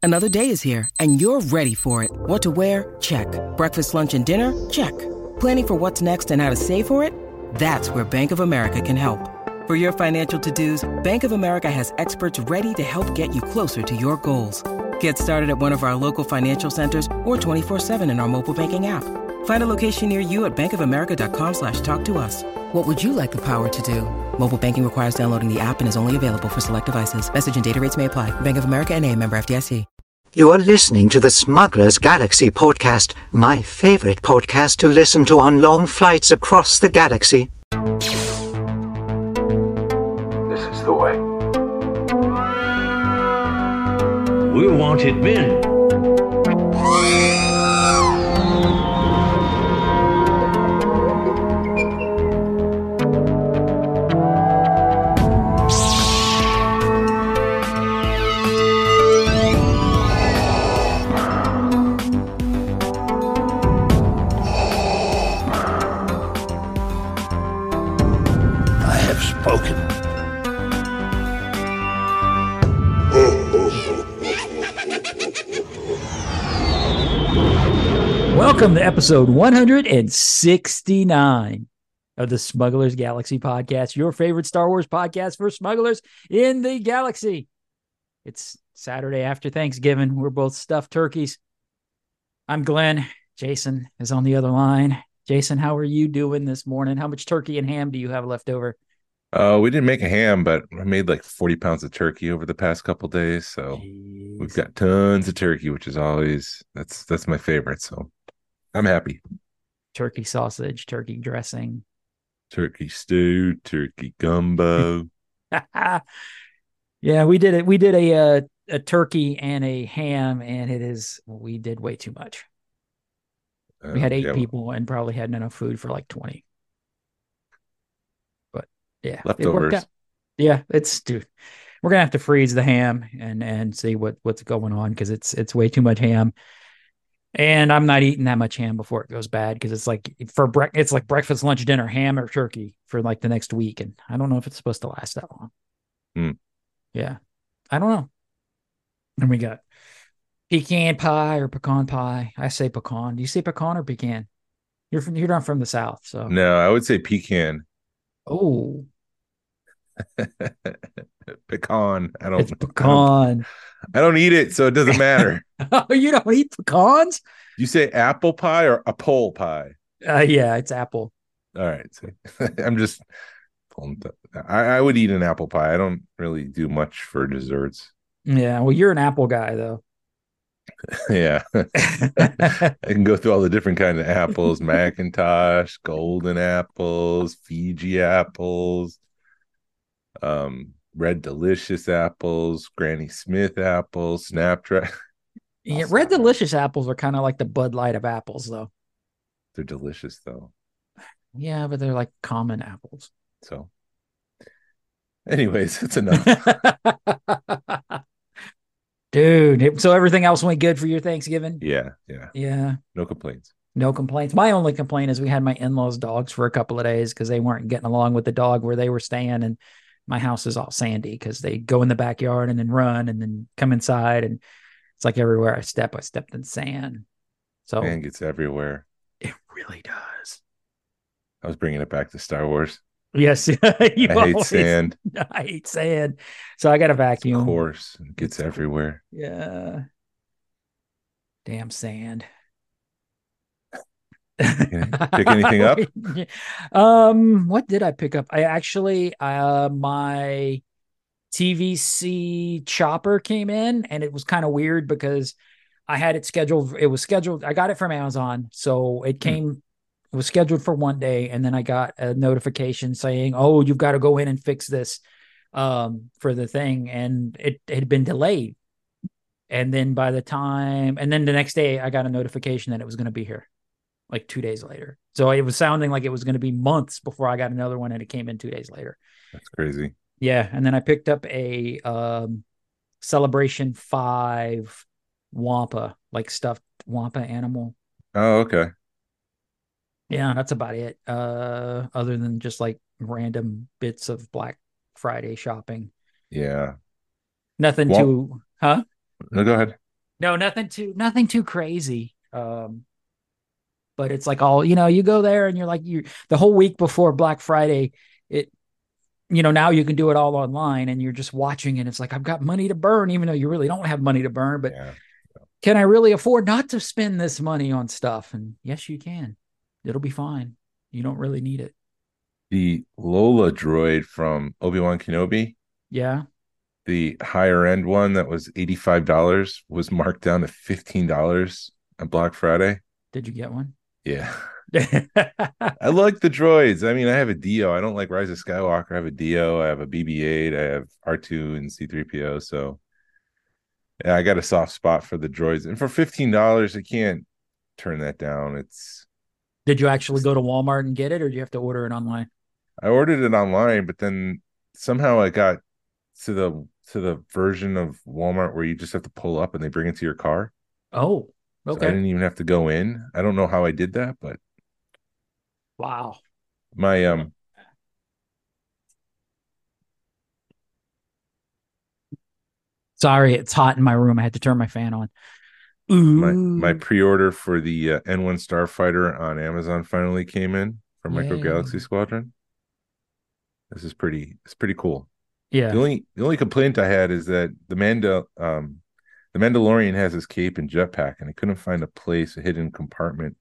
Another day is here, and you're ready for it. What to wear? Check. Breakfast, lunch, and dinner? Check. Planning for what's next and how to save for it? That's where Bank of America can help. For your financial to-dos, Bank of America has experts ready to help get you closer to your goals. Get started at one of our local financial centers or 24/7 in our mobile banking app. Find a location near you at bankofamerica.com/talktous. What would you like the power to do? Mobile banking requires downloading the app and is only available for select devices. Message and data rates may apply. Bank of America N.A., member FDIC. You are listening to the Smuggler's Galaxy podcast, my favorite podcast to listen to on long flights across the galaxy. This is the way. We're wanted men. Welcome to episode 169 of the Smuggler's Galaxy podcast, your favorite Star Wars podcast for smugglers in the galaxy. It's Saturday after Thanksgiving. We're both stuffed turkeys. I'm Glenn. Jason is on the other line. Jason, how are you doing this morning? How much turkey and ham do you have left over? We didn't make a ham, but I made like 40 pounds of turkey over the past couple days. So we've got tons of turkey, which is always, that's my favorite. So I'm happy. Turkey sausage, turkey dressing, turkey stew, turkey gumbo. Yeah, we did it. We did a turkey and a ham, and we did way too much. We had 8 people and probably hadn't enough food for like 20. But yeah, leftovers. Yeah, dude. We're gonna have to freeze the ham and see what's going on, because it's way too much ham. And I'm not eating that much ham before it goes bad, because it's like it's like breakfast, lunch, dinner, ham or turkey for like the next week, and I don't know if it's supposed to last that long. Yeah, I don't know. And we got pecan pie or pecan pie. I say pecan. Do you say pecan or pecan? You're not from the South, so no, I would say pecan. Oh, pecan. It's pecan. I don't eat it, so it doesn't matter. Oh, you don't eat pecans? You say apple pie or apple pie? Yeah, it's apple. All right. So I'm just, I would eat an apple pie. I don't really do much for desserts. Yeah, well, you're an apple guy, though. Yeah. I can go through all the different kinds of apples: Macintosh, golden apples, Fiji apples, Red Delicious apples, Granny Smith apples, Snapdragon. Yeah, Red Delicious apples are kind of like the Bud Light of apples, though. They're delicious, though. Yeah, but they're like common apples. So, anyways, it's enough. Dude, so everything else went good for your Thanksgiving? Yeah. No complaints. My only complaint is we had my in-laws' dogs for a couple of days because they weren't getting along with the dog where they were staying, and my house is all sandy because they go in the backyard and then run and then come inside, and it's like everywhere I stepped in sand. So Sand gets everywhere. It really does. I was bringing it back to Star Wars. Yes, I hate sand. I hate sand, so I got to vacuum. Of course, it gets everywhere. Yeah, damn sand. Pick anything up? What did I pick up? I actually, my TVC chopper came in, and it was kind of weird because I had it scheduled. It was scheduled. I got it from Amazon, so it came. It was scheduled for one day, and then I got a notification saying, "Oh, you've got to go in and fix this for the thing," and it had been delayed. And then the next day, I got a notification that it was going to be here, like 2 days later. So it was sounding like it was going to be months before I got another one, and it came in 2 days later. That's crazy. Yeah, and then I picked up a Celebration 5 Wampa, like stuffed Wampa animal. Oh, okay. Yeah, that's about it. Other than just like random bits of Black Friday shopping. Yeah. Nothing Huh? No, go ahead. No, nothing too crazy. But it's like all, you go there and you're like, the whole week before Black Friday, it, now you can do it all online and you're just watching and it's like, I've got money to burn, even though you really don't have money to burn, but Yeah. can I really afford not to spend this money on stuff? And yes, you can. It'll be fine. You don't really need it. The Lola droid from Obi-Wan Kenobi, Yeah. the higher end one that was $85 was marked down to $15 on Black Friday. Did you get one? Yeah. I like the droids. I mean, I have a Dio. I don't like Rise of Skywalker. I have a Dio. I have a BB-8. I have R2 and C-3PO. So yeah, I got a soft spot for the droids. And for $15, I can't turn that down. Did you actually go to Walmart and get it, or do you have to order it online? I ordered it online, but then somehow I got to the version of Walmart where you just have to pull up and they bring it to your car. Oh, So I okay. didn't even have to go in. I don't know how I did that, but Wow. my Sorry, it's hot in my room. I had to turn my fan on. my Ooh, pre-order for the N1 Starfighter on Amazon finally came in from Micro Galaxy yay. Squadron. It's pretty cool. The Yeah. only complaint I had is that the Mandalorian has his cape and jetpack, and I couldn't find a hidden compartment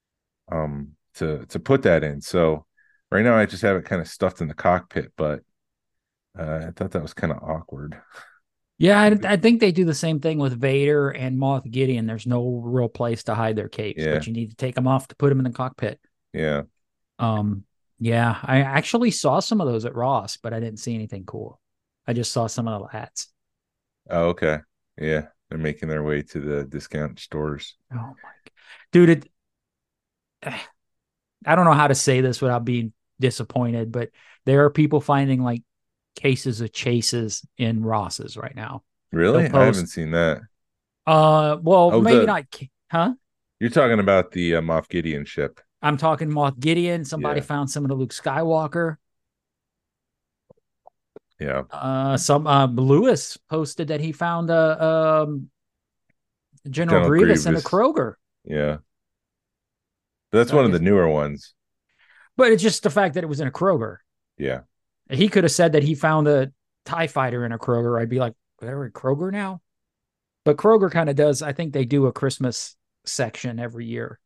to put that in. So right now I just have it kind of stuffed in the cockpit, but I thought that was kind of awkward. Yeah, I think they do the same thing with Vader and Moff Gideon. There's no real place to hide their capes, Yeah, but you need to take them off to put them in the cockpit. yeah. Um, yeah, I actually saw some of those at Ross, but I didn't see anything cool. I just saw some of the hats. Oh, okay. Yeah, they're making their way to the discount stores. Oh my God. Dude, I don't know how to say this without being disappointed, but there are people finding like cases of chases in Ross's right now. They'll Really? I haven't post, seen that. well, Oh, maybe the not, huh? you're talking about the Moff Gideon ship. I'm talking Moth Gideon. Somebody Yeah, found some of the Luke Skywalker. yeah. Some Lewis posted that he found General General Grievous in a Grievous. Kroger. Yeah, that's So I one of the guess, newer ones. but it's just the fact that it was in a Kroger. Yeah. He could have said that he found a TIE fighter in a Kroger. I'd be like, they're in Kroger now. But Kroger kind of does. I think they do a Christmas section every year.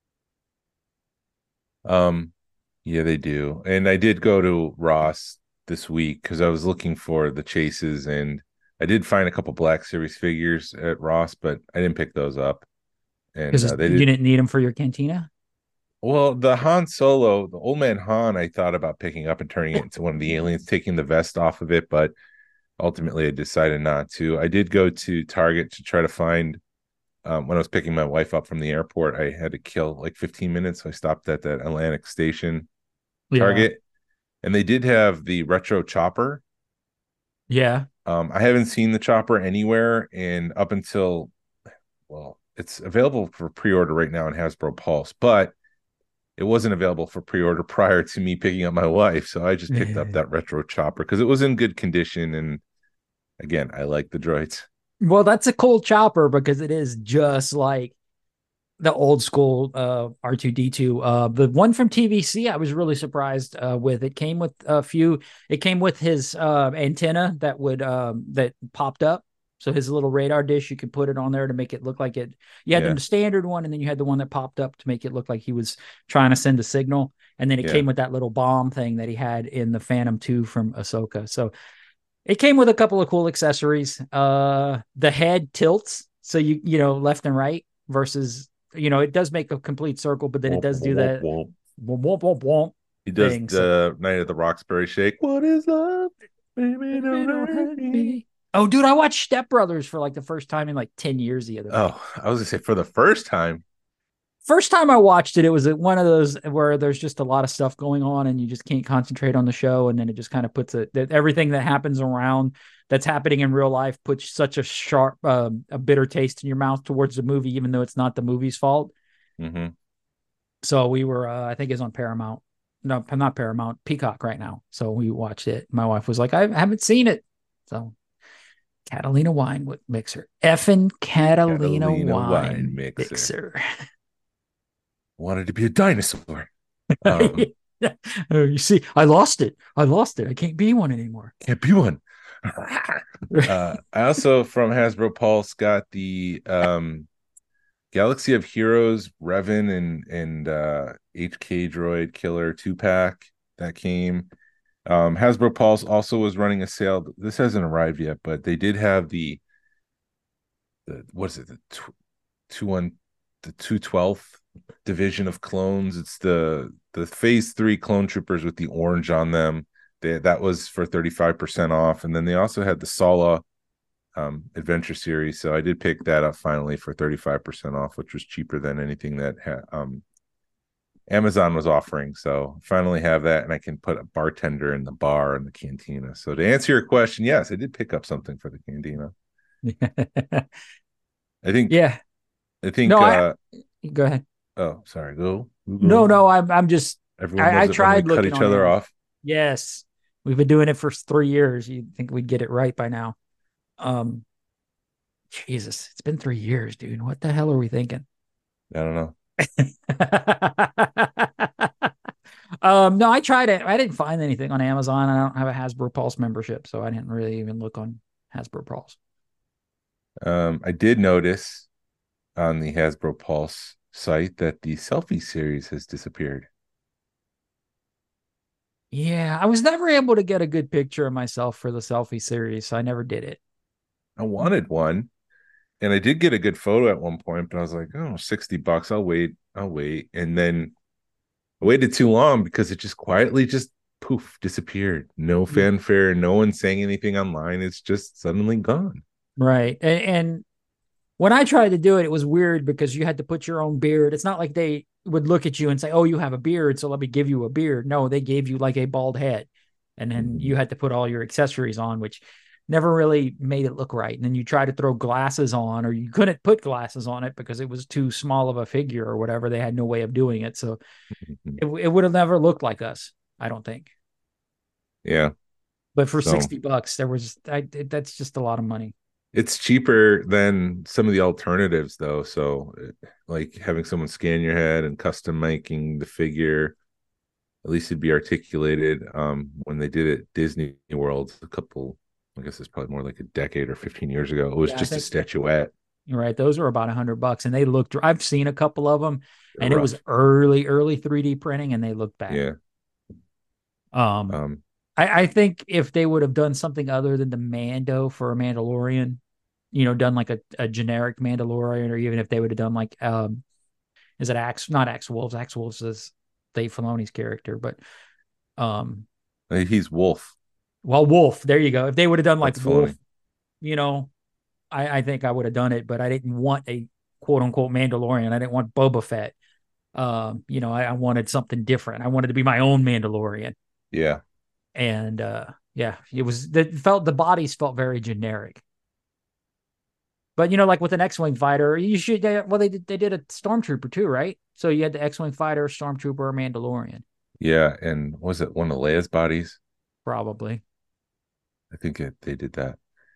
Um, yeah, they do. And I did go to Ross this week because I was looking for the chases, and I did find a couple Black Series figures at Ross, but I didn't pick those up. And Because they you did didn't need them for your cantina. well. The Han Solo, the old man Han, I thought about picking up and turning it into one of the aliens, taking the vest off of it, but ultimately I decided not to. I did go to Target to try to find when I was picking my wife up from the airport. I had to kill like 15 minutes, so I stopped at that Atlantic Station Yeah. Target, and they did have the retro chopper. Yeah. I haven't seen the chopper anywhere, and up until, well, it's available for pre-order right now in Hasbro Pulse, but it wasn't available for pre-order prior to me picking up my wife. So I just picked up that retro chopper because it was in good condition, and again, I like the droids. Well, that's a cool chopper because it is just like the old school R2D2. The one from TVC, I was really surprised with. It came with a few. It came with his antenna that popped up. So his little radar dish, you could put it on there to make it look like it. You had Yeah, the standard one, and then you had the one that popped up to make it look like he was trying to send a signal. And then it yeah, came with that little bomb thing that he had in the Phantom 2 from Ahsoka. So it came with a couple of cool accessories. The head tilts, so you left and right versus it does make a complete circle, but then it womp, does do womp, that womp. womp womp womp womp He does thing. So the Night of the Roxbury Shake. What is love? Baby, don't hurt me. oh, dude, I watched Step Brothers for like the first time in like 10 years the other night. Oh, I was gonna say for the first time. First time I watched it, it was one of those where there's just a lot of stuff going on and you just can't concentrate on the show. And then it just kind of puts everything that happens around that's happening in real life puts such a sharp, a bitter taste in your mouth towards the movie, even though it's not the movie's fault. Mm-hmm. So we were, I think it's on Paramount. No, not Paramount, Peacock right now. So we watched it. My wife was like, I haven't seen it. So Catalina wine mixer. Effing Catalina Catalina wine wine mixer. mixer. Wanted to be a dinosaur. Um, Oh, you see, I lost it. I can't be one anymore. Can't be one. I also from Hasbro Pulse got the Galaxy of Heroes Revan and HK Droid Killer 2-pack that came. Hasbro Pulse also was running a sale. This hasn't arrived yet, but they did have the what is it, the 212th division of clones. It's the phase 3 clone troopers with the orange on them. That was for 35% off. And then they also had the Sala adventure series. So I did pick that up finally for 35% off, which was cheaper than anything that Amazon was offering. So finally have that, and I can put a bartender in the bar and the cantina. So to answer your question, yes, I did pick up something for the cantina. I think. No, go ahead. Oh, sorry. Go. No, I'm just. I tried cut each other off. Yes, we've been doing it for 3 years. You'd think we'd get it right by now. Jesus, it's been 3 years, dude. What the hell are we thinking? I don't know. No, I tried it. I didn't find anything on Amazon. I don't have a Hasbro Pulse membership, so I didn't really even look on Hasbro Pulse. I did notice on the Hasbro Pulse site that the selfie series has disappeared. Yeah, I was never able to get a good picture of myself for the selfie series, so I never did it. I wanted one, and I did get a good photo at one point, but I was like, oh, $60. I'll wait. And then I waited too long because it just quietly poof, disappeared. No fanfare, no one saying anything online. It's just suddenly gone. Right. And when I tried to do it, it was weird because you had to put your own beard. It's not like they would look at you and say, oh, you have a beard, so let me give you a beard. No, they gave you like a bald head. And then you had to put all your accessories on, which never really made it look right. And then you try to throw glasses on, or you couldn't put glasses on it because it was too small of a figure or whatever. They had no way of doing it. So it would have never looked like us, I don't think. Yeah. But for $60, that's just a lot of money. It's cheaper than some of the alternatives, though. So, like having someone scan your head and custom making the figure, at least it'd be articulated. When they did it at Disney World I guess it's probably more like a decade or 15 years ago. It was just a statuette. Right. Those were about $100, and they looked. I've seen a couple of them, and rough. It was early 3D printing, and they looked bad. Yeah. I think if they would have done something other than the Mando for a Mandalorian, done like a generic Mandalorian, or even if they would have done like, is it not Axe Wolves? Axe Wolves is Dave Filoni's character, but he's Wolf. Well, Wolf, there you go. If they would have done like That's Wolf, funny. I think I would have done it, but I didn't want a quote unquote Mandalorian. I didn't want Boba Fett. I wanted something different. I wanted to be my own Mandalorian. Yeah. And the bodies felt very generic. But like with an X-Wing fighter, they did a Stormtrooper too, right? So you had the X-Wing fighter, Stormtrooper, Mandalorian. Yeah, and was it one of Leia's bodies? Probably. I think they did that.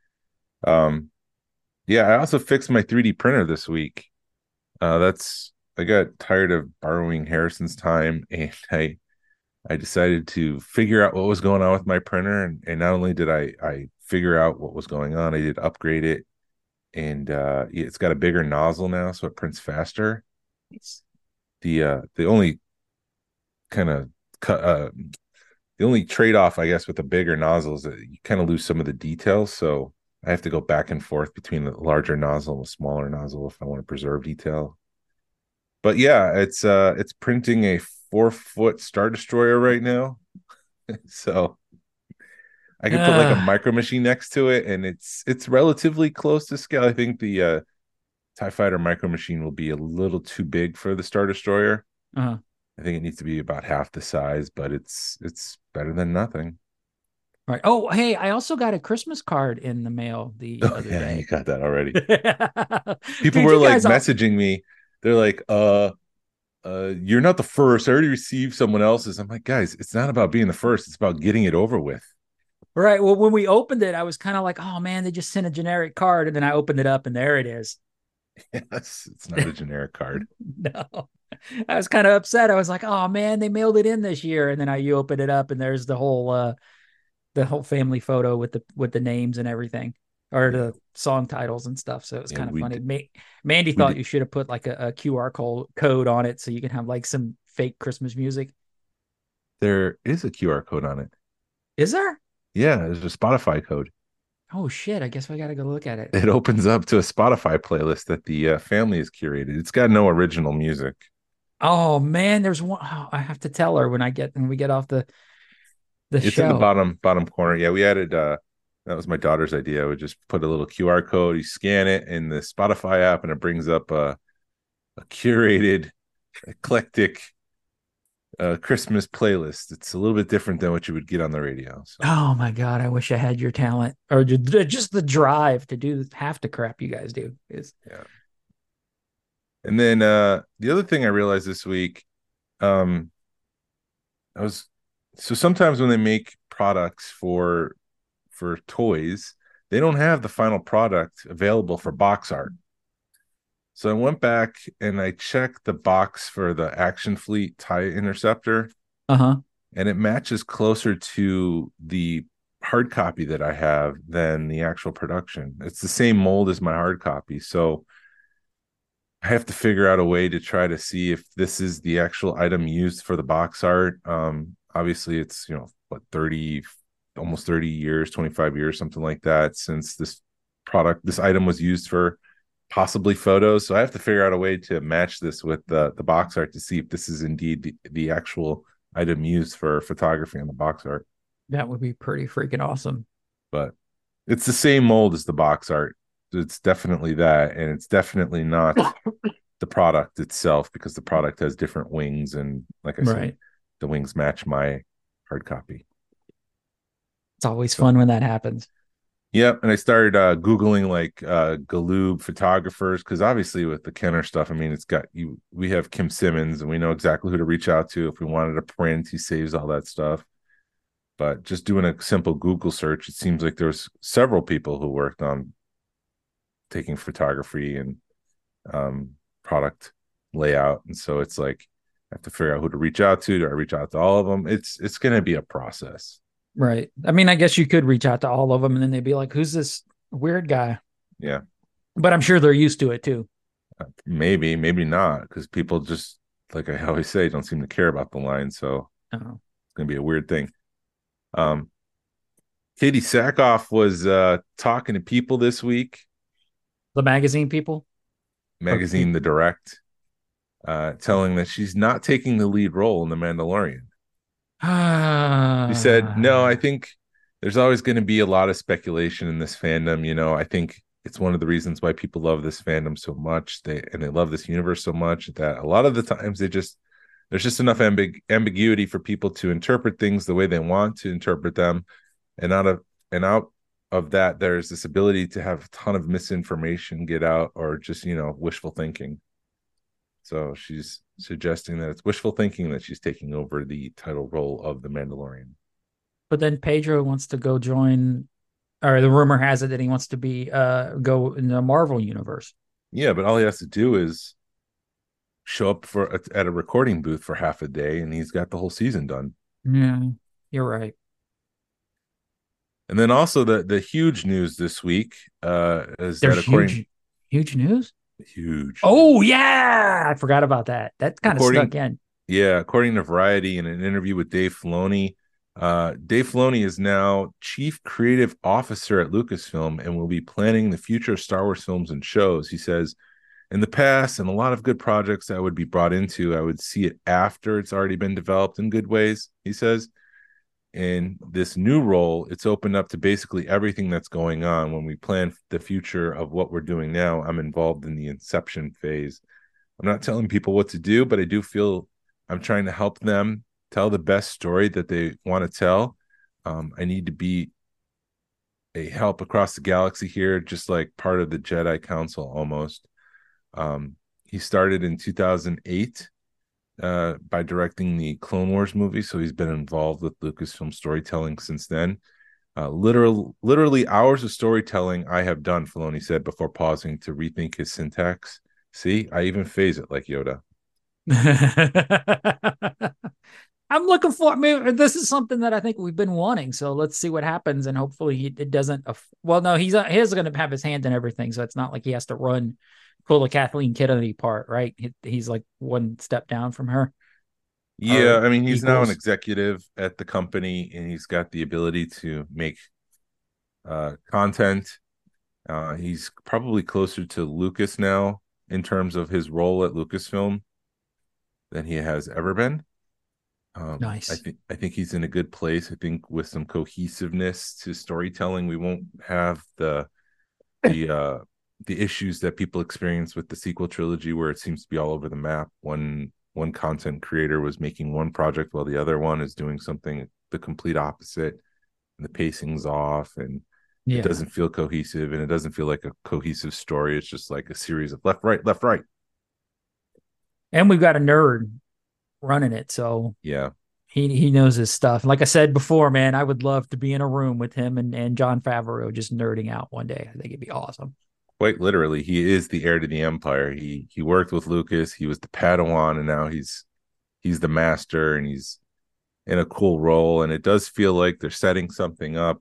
Yeah, I also fixed my 3D printer this week. I got tired of borrowing Harrison's time, and I decided to figure out what was going on with my printer, and not only did I figure out what was going on, I did upgrade it, and it's got a bigger nozzle now, so it prints faster. The only kind of the only trade-off, I guess, with the bigger nozzle is that you kind of lose some of the details, so I have to go back and forth between the larger nozzle and the smaller nozzle if I want to preserve detail. But yeah, it's printing a 4-foot Star Destroyer right now. So I can put like a micro machine next to it, and it's relatively close to scale. I think the TIE Fighter micro machine will be a little too big for the Star Destroyer. I think it needs to be about half the size, but it's better than nothing. Right. Oh, hey, I also got a Christmas card in the mail the other day. You got that already. People were like messaging me. They're like, you're not the first. I already received someone else's. I'm like, guys, it's not about being the first. It's about getting it over with. Right. Well, when we opened it, I was kind of like, oh man, they just sent a generic card. And then I opened it up and there it is. Yes, it's not a generic card. No. I was kind of upset. I was like, oh man, they mailed it in this year. And then you open it up and there's the whole family photo with the names and everything, or Yeah. the song titles and stuff. So it was Yeah, kind of we funny. did, Mandy we thought did. you should have put like a QR code on it so you can have like some fake Christmas music. There is a QR code on it. Is there? Yeah, there's a Spotify code. Oh shit! I guess I gotta go look at it. It opens up to a Spotify playlist that the family has curated. It's got no original music. Oh man, there's one. Oh, I have to tell her when we get off the It's in the show. bottom corner. Yeah, we added that was my daughter's idea. I would just put a little QR code, you scan it in the Spotify app, and it brings up a curated, eclectic Christmas playlist. It's a little bit different than what you would get on the radio. So Oh my god, I wish I had your talent or just the drive to do half the crap you guys do. Is yeah. And then the other thing I realized this week, um, I was so sometimes when they make products for toys, they don't have the final product available for box art. So I went back and I checked the box for the Action Fleet TIE Interceptor, uh-huh. and it matches closer to the hard copy that I have than the actual production. It's the same mold as my hard copy. So I have to figure out a way to try to see if this is the actual item used for the box art. Obviously it's, what, 30, almost 30 years, 25 years, something like that, since this item was used for possibly photos. So I have to figure out a way to match this with the box art to see if this is indeed the actual item used for photography on the box art. That would be pretty freaking awesome. But it's the same mold as the box art. It's definitely that, and it's definitely not the product itself, because the product has different wings, and like I said, Right. the wings match my hard copy. It's always So, fun when that happens. yeah, and I started Googling like Galoob photographers, because obviously with the Kenner stuff, I mean, it's got you. We have Kim Simmons, and we know exactly who to reach out to if we wanted a print. He saves all that stuff. But just doing a simple Google search, it seems like there's several people who worked on taking photography and product layout, and so it's like I have to figure out who to reach out to. Do I reach out to all of them? It's going to be a process. Right. I mean, I guess you could reach out to all of them and then they'd be like, who's this weird guy? Yeah, But I'm sure they're used to it too. maybe not, because people just, like I always say, don't seem to care about the line. So Oh. it's going to be a weird thing. Katie Sackhoff was talking to People this week, The magazine people? magazine The Direct, telling that she's not taking the lead role in The Mandalorian. She said, no, I think there's always going to be a lot of speculation in this fandom. I think it's one of the reasons why people love this fandom so much. They love this universe so much that a lot of the times there's just enough ambiguity for people to interpret things the way they want to interpret them. And out of that, there's this ability to have a ton of misinformation get out, or just, wishful thinking. So she's suggesting that it's wishful thinking that she's taking over the title role of The Mandalorian. But then Pedro wants to go join, or the rumor has it that he wants to go in the Marvel universe. Yeah, but all he has to do is show up at a recording booth for half a day, and he's got the whole season done. Yeah, you're right. And then also the huge news this week is that There's huge news. huge. Oh yeah, I forgot about that. That kind of stuck in. Yeah, according to Variety, in an interview with Dave Filoni, Dave Filoni is now Chief Creative Officer at Lucasfilm and will be planning the future of Star Wars films and shows. He says, in the past, and a lot of good projects I would be brought into, I would see it after it's already been developed in good ways, he says. In this new role, it's opened up to basically everything that's going on. When we plan the future of what we're doing now, I'm involved in the inception phase. I'm not telling people what to do, but I do feel I'm trying to help them tell the best story that they want to tell. I need to be a help across the galaxy here, just like part of the Jedi Council almost. He started in 2008 by directing the Clone Wars movie, so he's been involved with Lucasfilm storytelling since then. Literally hours of storytelling I have done, Filoni said before pausing to rethink his syntax. See, I even phase it like Yoda. I'm looking for. I mean, this is something that I think we've been wanting. So let's see what happens, and hopefully it doesn't. Well, no, he's going to have his hand in everything, so it's not like he has to run pull the Kathleen Kennedy part, right? He's like one step down from her. Yeah, I mean, he's now an Equals. executive at the company, and he's got the ability to make content. He's probably closer to Lucas now in terms of his role at Lucasfilm than he has ever been. Nice. I think he's in a good place. I think with some cohesiveness to storytelling, we won't have the issues that people experience with the sequel trilogy, where it seems to be all over the map. One content creator was making one project while the other one is doing something the complete opposite, and the pacing's off, and it doesn't feel cohesive, and it doesn't feel like a cohesive story. It's just like a series of left, right, left, right. And we've got a nerd running it, so yeah, he knows his stuff. Like I said before, man, I would love to be in a room with him and Jon Favreau just nerding out one day. I think it'd be awesome. Quite literally, he is the heir to the empire. He worked with Lucas. He was the Padawan, and now he's the master, and he's in a cool role. And it does feel like they're setting something up.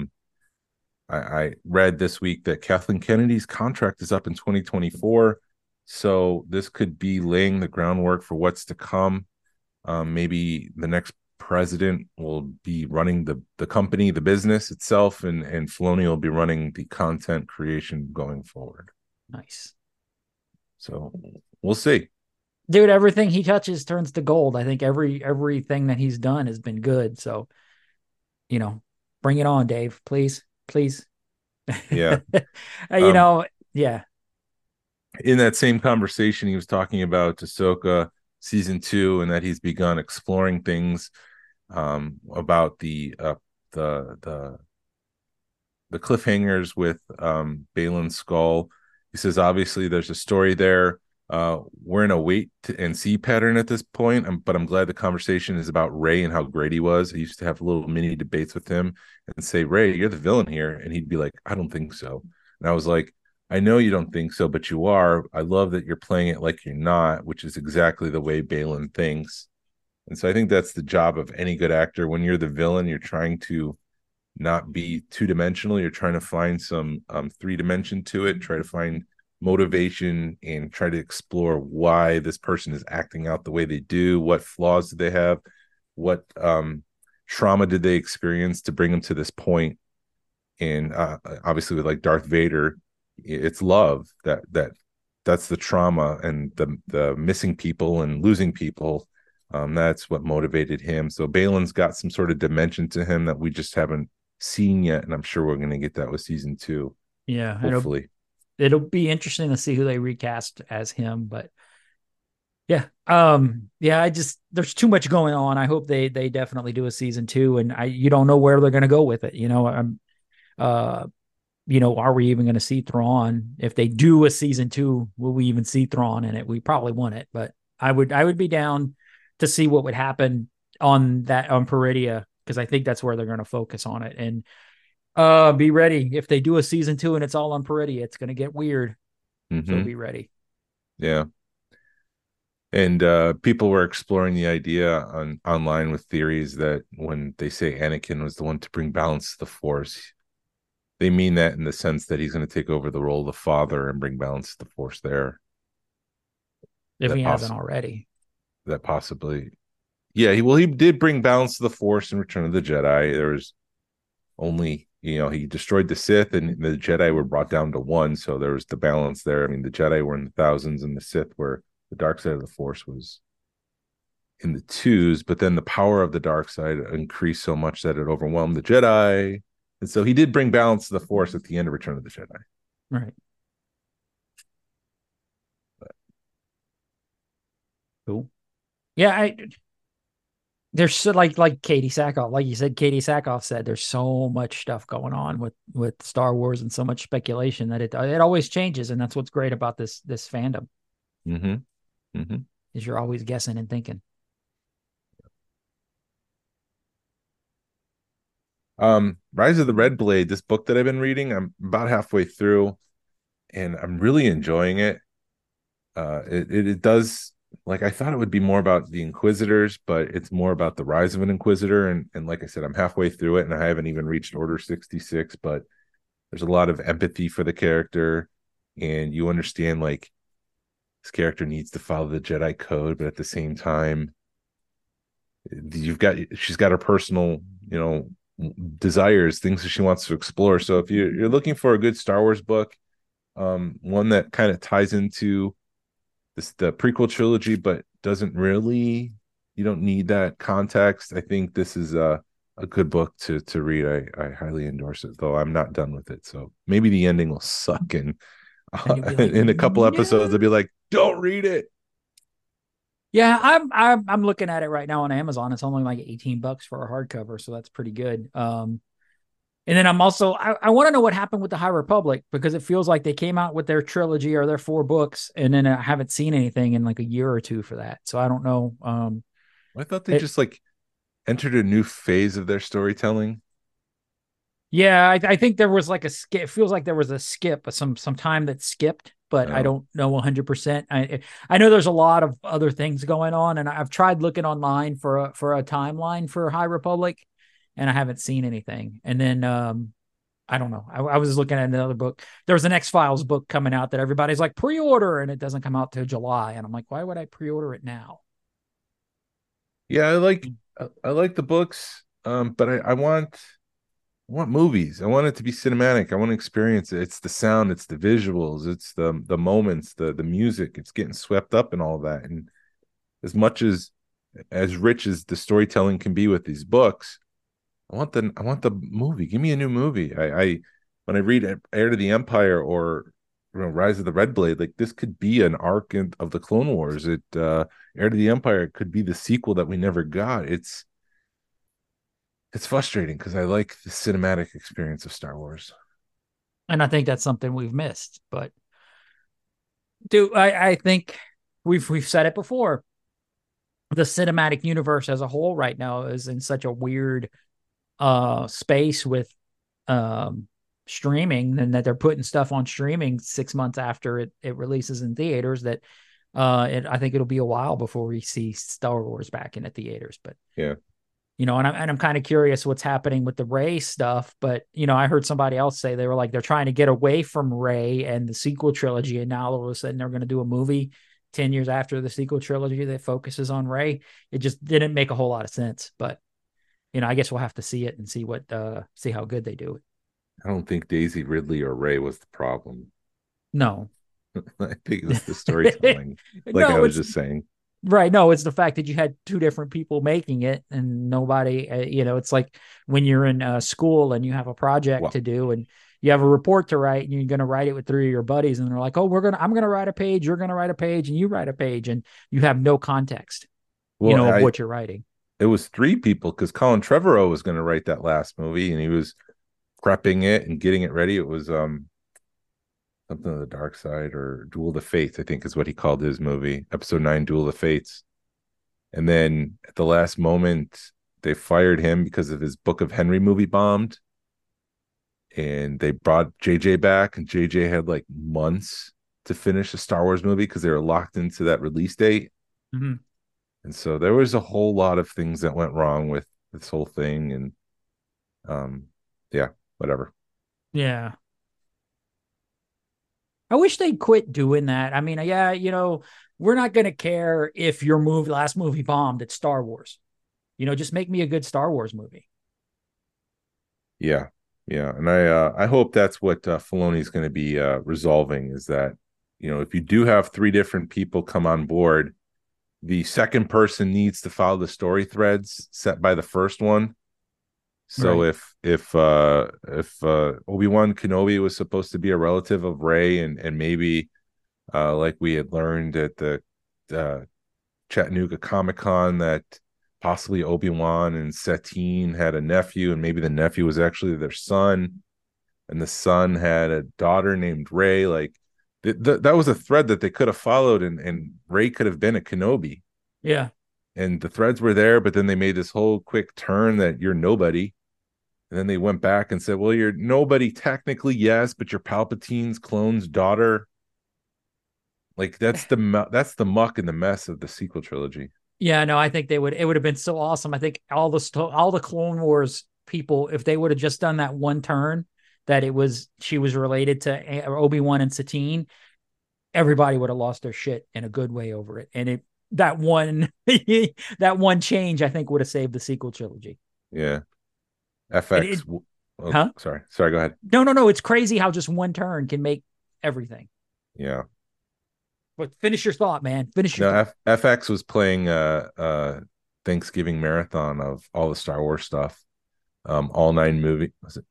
I read this week that Kathleen Kennedy's contract is up in 2024, so this could be laying the groundwork for what's to come. Maybe the next president will be running the company, the business itself, and Filoni will be running the content creation going forward. Nice. So we'll see. Dude, everything he touches turns to gold. I think everything that he's done has been good. So, bring it on, Dave. Please. Yeah. Yeah. In that same conversation, he was talking about Ahsoka season 2, and that he's begun exploring things about the cliffhangers with Baylan Skoll. He says obviously there's a story there. We're in a wait and see pattern at this point, but I'm glad the conversation is about Rey and how great he was. I used to have little mini debates with him and say, Rey, you're the villain here, and he'd be like, I don't think so. And I was like, I know you don't think so, but you are. I love that you're playing it like you're not, which is exactly the way Baylan thinks. And so I think that's the job of any good actor. When you're the villain, you're trying to not be two-dimensional. You're trying to find some three-dimension to it, try to find motivation, and try to explore why this person is acting out the way they do. What flaws do they have? What trauma did they experience to bring them to this point? And obviously with like Darth Vader, it's love that's the trauma, and the missing people and losing people. That's what motivated him. So Baylan's got some sort of dimension to him that we just haven't seen yet, and I'm sure we're going to get that with season 2. Yeah, hopefully. It'll be interesting to see who they recast as him, but yeah. There's too much going on. I hope they definitely do a season 2, and you don't know where they're going to go with it. Are we even going to see Thrawn? If they do a season 2, will we even see Thrawn in it? We probably won't it, but I would be down to see what would happen on Peridea, because I think that's where they're going to focus on it. And be ready. If they do a season 2 and it's all on Peridea, it's going to get weird. Mm-hmm. So be ready. Yeah. And people were exploring the idea online with theories that when they say Anakin was the one to bring balance to the Force, they mean that in the sense that he's going to take over the role of the father and bring balance to the Force there. If he hasn't already. That possibly. Yeah, he did bring balance to the Force in Return of the Jedi. There was only, he destroyed the Sith, and the Jedi were brought down to 1, so there was the balance there. I mean, the Jedi were in the thousands, and the Sith were, the dark side of the Force was in the 2s, but then the power of the dark side increased so much that it overwhelmed the Jedi. And so he did bring balance to the Force at the end of Return of the Jedi. Right. Cool. Yeah, there's so, like Katie Sackhoff, like you said, Katie Sackhoff said, there's so much stuff going on with Star Wars and so much speculation that it always changes, and that's what's great about this fandom. Mm-hmm. Mm-hmm. Is you're always guessing and thinking. Rise of the Red Blade, this book that I've been reading, I'm about halfway through, and I'm really enjoying it. It does, like, I thought it would be more about the Inquisitors, but it's more about the rise of an Inquisitor. And like I said, I'm halfway through it, and I haven't even reached Order 66, but there's a lot of empathy for the character, and you understand, like, this character needs to follow the Jedi code, but at the same time, she's got her personal, desires, things that she wants to explore. So if you're looking for a good Star Wars book, one that kind of ties into the prequel trilogy, but doesn't really, you don't need that context, I think this is a good book to read. I highly endorse it, though I'm not done with it. So maybe the ending will suck, and And you'll be like, in a couple episodes, yeah. I'll be like, don't read it. Yeah, I'm looking at it right now on Amazon. It's only like $18 for a hardcover, so that's pretty good. And then I'm also I want to know what happened with the High Republic, because it feels like they came out with their trilogy or their 4 books, and then I haven't seen anything in like a year or two for that. So I don't know. I thought they just like entered a new phase of their storytelling. Yeah, I think there was like a skip. It feels like there was a skip, some time that skipped, but I Oh. don't know 100%. I know there's a lot of other things going on, and I've tried looking online for a timeline for High Republic, and I haven't seen anything. And then I don't know. I was looking at another book. There was an X-Files book coming out that everybody's like pre-order, and it doesn't come out till July. And I'm like, why would I pre-order it now? Yeah, I like the books, but I want movies. I want it to be cinematic. I want to experience it. It's the sound, it's the visuals, it's the moments, the music. It's getting swept up in all of that. And as much as rich as the storytelling can be with these books, I want the movie. Give me a new movie. I when I read Heir to the Empire or Rise of the Red Blade, like, this could be an arc of the Clone Wars. Heir to the Empire could be the sequel that we never got. It's frustrating because I like the cinematic experience of Star Wars. And I think that's something we've missed. But dude, I think we've said it before. The cinematic universe as a whole right now is in such a weird space with streaming, and that they're putting stuff on streaming 6 months after it releases in theaters, that I think it'll be a while before we see Star Wars back in the theaters. But Yeah. and I'm kind of curious what's happening with the Rey stuff. But I heard somebody else say they were like they're trying to get away from Rey and the sequel trilogy, and now all of a sudden they're going to do a movie 10 years after the sequel trilogy that focuses on Rey. It just didn't make a whole lot of sense. But I guess we'll have to see it and see how good they do it. I don't think Daisy Ridley or Ray was the problem. No, I think it was the storytelling, like I no, was it's just saying. right. No, it's the fact that you had two different people making it, and nobody, it's like when you're in school and you have a project Well, to do, and you have a report to write, and you're going to write it with 3 of your buddies, and they're like, "Oh, I'm going to write a page, you're going to write a page, and you write a page," and you have no context, well, of I what you're writing. it was 3 people because Colin Trevorrow was going to write that last movie, and he was prepping it and getting it ready. It was something of the dark side or Duel of the Fates, I think is what he called his movie, Episode 9, Duel of the Fates. And then at the last moment, they fired him because of his Book of Henry movie bombed. And they brought JJ back, and JJ had like months to finish a Star Wars movie because they were locked into that release date. Mm-hmm. And so there was a whole lot of things that went wrong with this whole thing. And yeah, whatever. Yeah. I wish they'd quit doing that. I mean, yeah, we're not going to care if your last movie bombed. It's Star Wars. Just make me a good Star Wars movie. Yeah. Yeah. And I hope that's what Filoni's going to be resolving, is that, if you do have 3 different people come on board, the second person needs to follow the story threads set by the first one. So Right. if Obi-Wan Kenobi was supposed to be a relative of Rey, and maybe like we had learned at the Chattanooga Comic-Con, that possibly Obi-Wan and Satine had a nephew, and maybe the nephew was actually their son, and the son had a daughter named Rey. Like that was a thread that they could have followed, and Rey could have been a Kenobi. Yeah. And the threads were there, but then they made this whole quick turn that you're nobody. And then they went back and said, well, you're nobody technically, yes, but you're Palpatine's clone's daughter. Like that's the muck and the mess of the sequel trilogy. Yeah, no, I think it would have been so awesome. I think all the Clone Wars people, if they would have just done that one turn that she was related to Obi-Wan and Satine, everybody would have lost their shit in a good way over it. And that one that one change, I think, would have saved the sequel trilogy. Yeah. FX. Huh? Sorry, go ahead. No. It's crazy how just one turn can make everything. Yeah. But finish your thought, man. Finish your thought. FX was playing Thanksgiving marathon of all the Star Wars stuff. All 9 movies.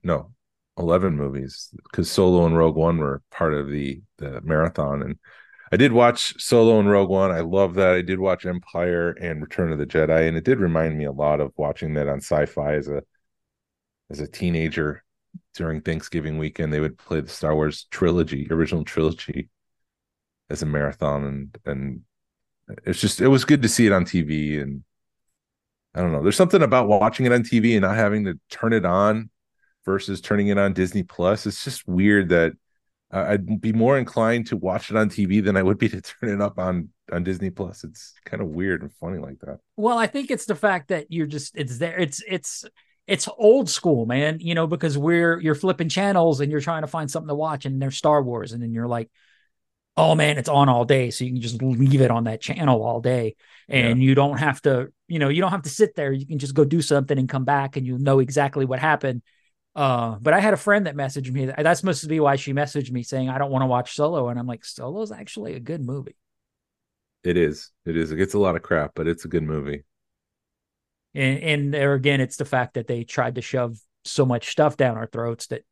11 movies, because Solo and Rogue One were part of the marathon. And I did watch Solo and Rogue One. I love that. I did watch Empire and Return of the Jedi, and it did remind me a lot of watching that on Sci-Fi as a teenager during Thanksgiving weekend. They would play the Star Wars original trilogy as a marathon, and it was good to see it on TV. And I don't know, there's something about watching it on TV and not having to turn it on versus turning it on Disney Plus. It's just weird that I'd be more inclined to watch it on TV than I would be to turn it up on Disney Plus. It's kind of weird and funny like that. Well, I think it's the fact that it's there. It's old school, man, because you're flipping channels and you're trying to find something to watch, and there's Star Wars, and then you're like, oh man, it's on all day. So you can just leave it on that channel all day, and you don't have to, you don't have to sit there. You can just go do something and come back, and you'll know exactly what happened. But I had a friend that messaged me. That's supposed to be why she messaged me saying, I don't want to watch Solo. And I'm like, Solo's actually a good movie. It is. It gets a lot of crap, but it's a good movie. And there again, it's the fact that they tried to shove so much stuff down our throats that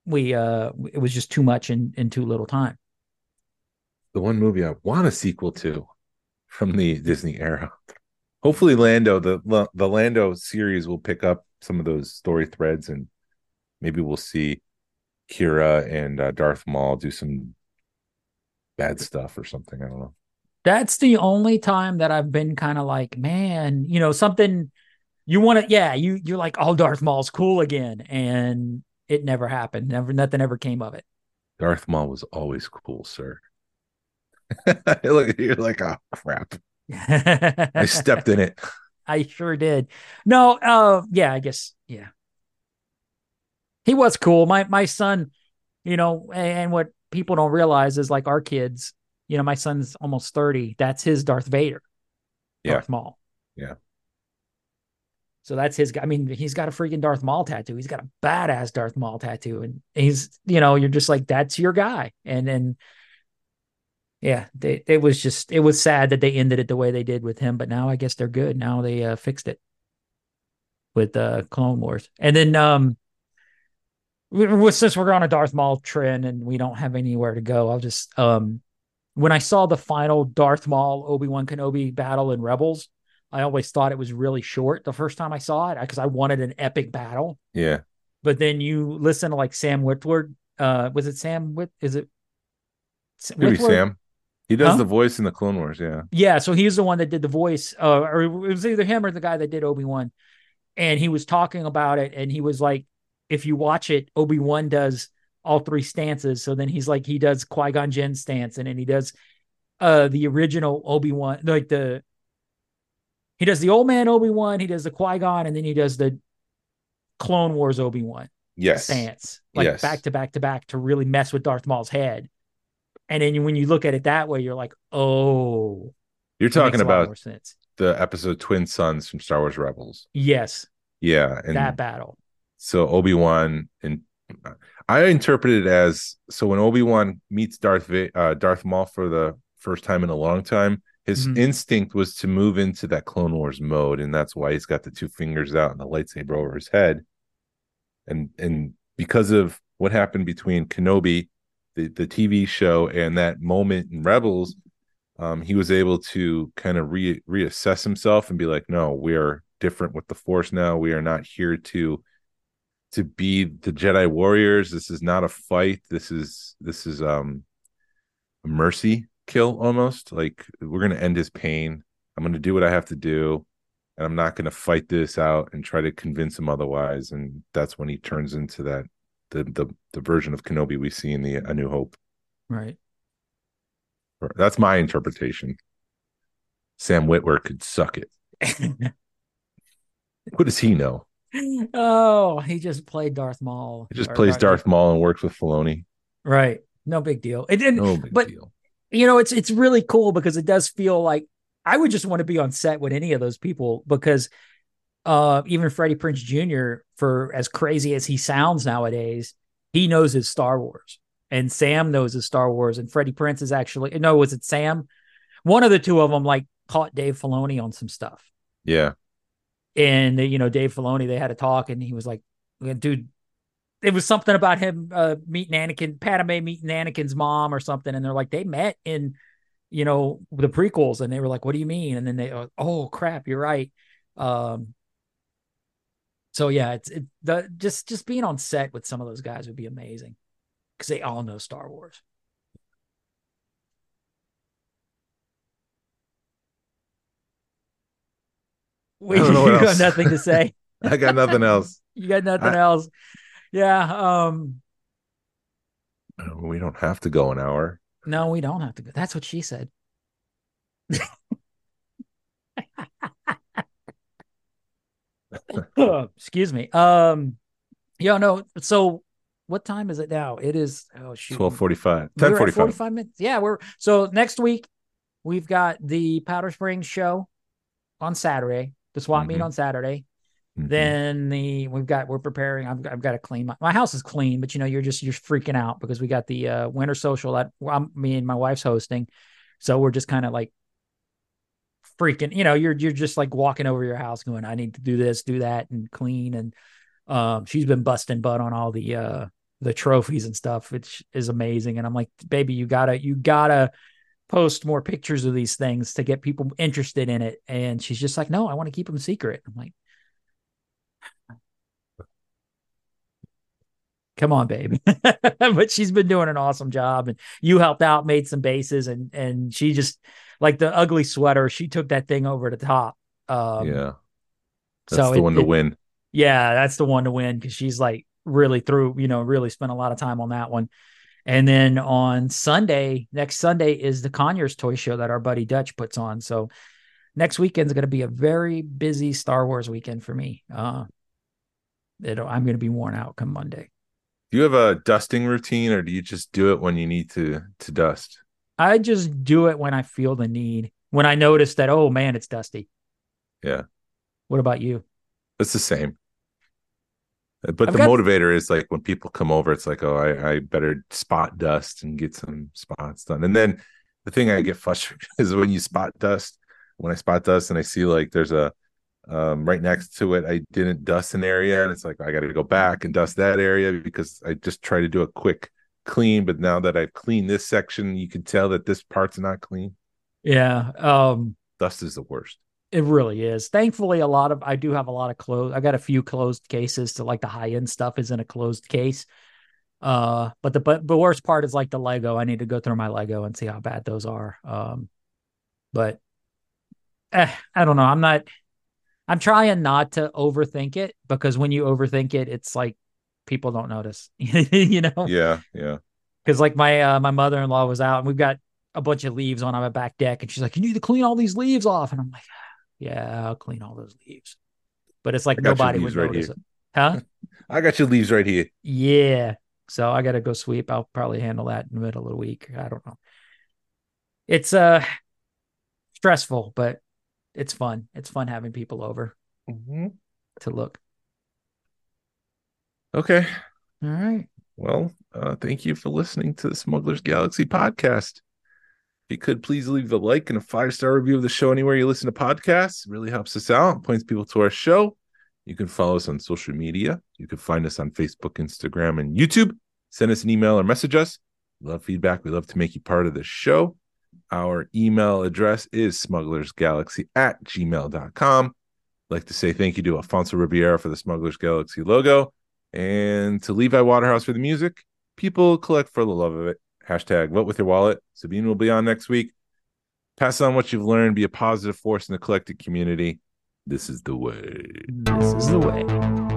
it was just too much in too little time. The one movie I want a sequel to from the Disney era. Hopefully Lando, the Lando series will pick up some of those story threads, and maybe we'll see Kira and Darth Maul do some bad stuff or something. I don't know. That's the only time that I've been kind of like, man, something you want to, you're like, oh, Darth Maul's cool again. And it never happened. Nothing ever came of it. Darth Maul was always cool, sir. Look, you're like, oh, crap. I stepped in it. I sure did. No, I guess, yeah. He was cool. My son, and what people don't realize is, like, our kids, my son's almost 30. That's his Darth Vader. Darth Maul. Yeah. So that's his guy. I mean, he's got a freaking Darth Maul tattoo. He's got a badass Darth Maul tattoo. And he's, you're just like, that's your guy. And then, it was sad that they ended it the way they did with him. But now I guess they're good. Now they fixed it with Clone Wars. And then, since we're on a Darth Maul trend and we don't have anywhere to go, I'll just when I saw the final Darth Maul Obi-Wan Kenobi battle in Rebels, I always thought it was really short the first time I saw it, because I wanted an epic battle. Yeah. But then you listen to, like, Sam Witwer. Was it Sam Wit? Is it maybe Sam? He does the voice in the Clone Wars. Yeah. Yeah. So he's the one that did the voice, or it was either him or the guy that did Obi-Wan. And he was talking about it, and he was like, if you watch it, Obi-Wan does all 3 stances. So then he's like, he does Qui-Gon Jinn's stance, and then he does the original Obi-Wan, like he does the old man Obi-Wan, he does the Qui-Gon, and then he does the Clone Wars Obi-Wan stance, like back to back to back, to really mess with Darth Maul's head. And then when you look at it that way, you're like, oh, you're talking about the episode Twin Sons from Star Wars Rebels. Yes. Yeah. And that battle. So Obi-Wan, and I interpret it as, so when Obi-Wan meets Darth Maul for the first time in a long time, his instinct was to move into that Clone Wars mode, and that's why he's got the 2 fingers out and the lightsaber over his head. And because of what happened between Kenobi, the TV show, and that moment in Rebels, he was able to kind of reassess himself and be like, no, we are different with the Force now. We are not here to be the Jedi warriors. This is not a fight. This is a mercy kill, almost. Like, we're going to end his pain. I'm going to do what I have to do. and I'm not going to fight this out and try to convince him otherwise. And that's when he turns into that the version of Kenobi we see in the A New Hope. Right. That's my interpretation. Sam Witwer could suck it. What does he know? Oh, he just played Darth Maul. He just plays Darth Maul and works with Filoni. Right. No big deal. It didn't. No big deal. You know, it's really cool because it does feel like I would just want to be on set with any of those people because even Freddie Prinze Jr., for as crazy as he sounds nowadays, he knows his Star Wars. And Sam knows his Star Wars. And Freddie Prinze is actually, no, was it Sam? One of the two of them like caught Dave Filoni on some stuff. Yeah. And, Dave Filoni, they had a talk and he was like, dude, it was something about him meeting Anakin, Padme meeting Anakin's mom or something. And they're like, they met in, the prequels. And they were like, what do you mean? And then they, oh crap, you're right. So yeah, just being on set with some of those guys would be amazing because they all know Star Wars. You got nothing to say. I got nothing else. You got nothing else. Yeah. We don't have to go an hour. No, we don't have to go. That's what she said. Excuse me. No. So what time is it now? It is 12:45. 10:45. 45 minutes. Yeah, so next week we've got the Powder Springs show on Saturday, the swap meet on Saturday. Then we're preparing. I've got to clean my house is clean, but you're freaking out because we got the winter social that me and my wife's hosting. So we're just kind of like freaking, you're just like walking over your house going, I need to do this, do that, and clean. And she's been busting butt on all the trophies and stuff, which is amazing. And I'm like, baby, you gotta post more pictures of these things to get people interested in it. And she's just like, no, I want to keep them secret. I'm like, come on, baby. But she's been doing an awesome job. And you helped out, made some bases, and she just, like the ugly sweater, she took that thing over the top. Yeah. That's the one to win. Yeah, that's the one to win because she's like really really spent a lot of time on that one. And then on next Sunday is the Conyers toy show that our buddy Dutch puts on. So next weekend is going to be a very busy Star Wars weekend for me. I'm going to be worn out come Monday. Do you have a dusting routine or do you just do it when you need to dust? I just do it when I feel the need, when I notice that, oh man, it's dusty. Yeah. What about you? It's the same. But the motivator is like when people come over, it's like, oh, I better spot dust and get some spots done. And then the thing I get frustrated is when you spot dust, when I spot dust and I see like there's a right next to it, I didn't dust an area. And it's like, I got to go back and dust that area because I just try to do a quick clean. But now that I've cleaned this section, you can tell that this part's not clean. Yeah. Dust is the worst. It really is. Thankfully, I do have a lot of closed. I got a few closed cases to like the high end stuff is in a closed case. But the worst part is like the Lego. I need to go through my Lego and see how bad those are. But I don't know. I'm trying not to overthink it because when you overthink it, it's like people don't notice, Yeah. Yeah. Cause like my mother-in-law was out and we've got a bunch of leaves on our back deck and she's like, you need to clean all these leaves off. And I'm like, yeah, I'll clean all those leaves. But it's like nobody would notice it. Huh? I got your leaves right here. Yeah. So I got to go sweep. I'll probably handle that in the middle of the week. I don't know. It's stressful, but it's fun. It's fun having people over to look. Okay. All right. Well, thank you for listening to the Smugglers Galaxy podcast. If you could please leave a like and a 5-star review of the show anywhere you listen to podcasts. It really helps us out, points people to our show. You can follow us on social media. You can find us on Facebook, Instagram, and YouTube. Send us an email or message us. We love feedback. We love to make you part of the show. Our email address is smugglersgalaxy@gmail.com. I'd like to say thank you to Alfonso Riviera for the Smugglers Galaxy logo and to Levi Waterhouse for the music. People collect for the love of it. Hashtag vote with your wallet. Sabine will be on next week. Pass on what you've learned. Be a positive force in the collected community. This is the way. This is the way.